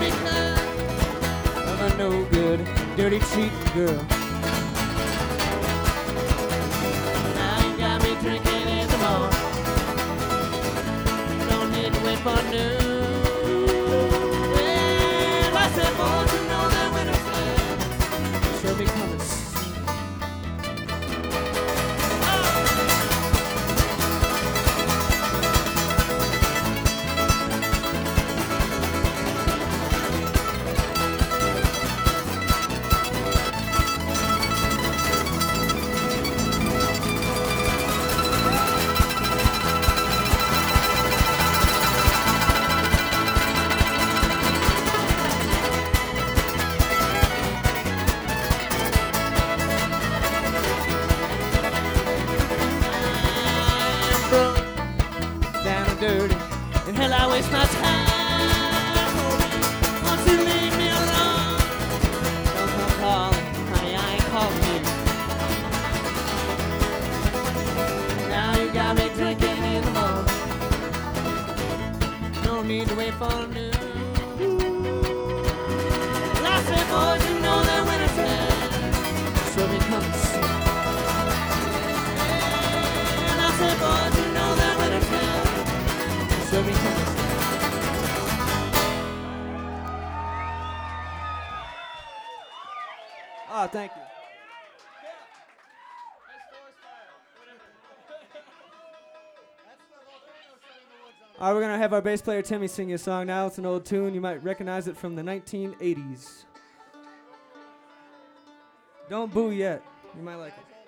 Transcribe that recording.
me cause of a no good, dirty, cheap girl. Now you got me drinking in the morning. Don't need to wait for noon. Well, I said, boys, you know that winter's coming. Sure be coming soon. Down and dirty, and hell I waste my time. Won't you leave me alone? Don't come calling, honey, I ain't calling you. Now you got me drinking in the morning. No need to wait for noon. Well, I said, boys, you know that winter's time. So be coming soon. And I said, boys, you know that winter's time. So be coming soon. Oh, thank you. All right, we're going to have our bass player Timmy sing you a song now. It's an old tune. You might recognize it from the 1980s. Don't boo yet. You might like it.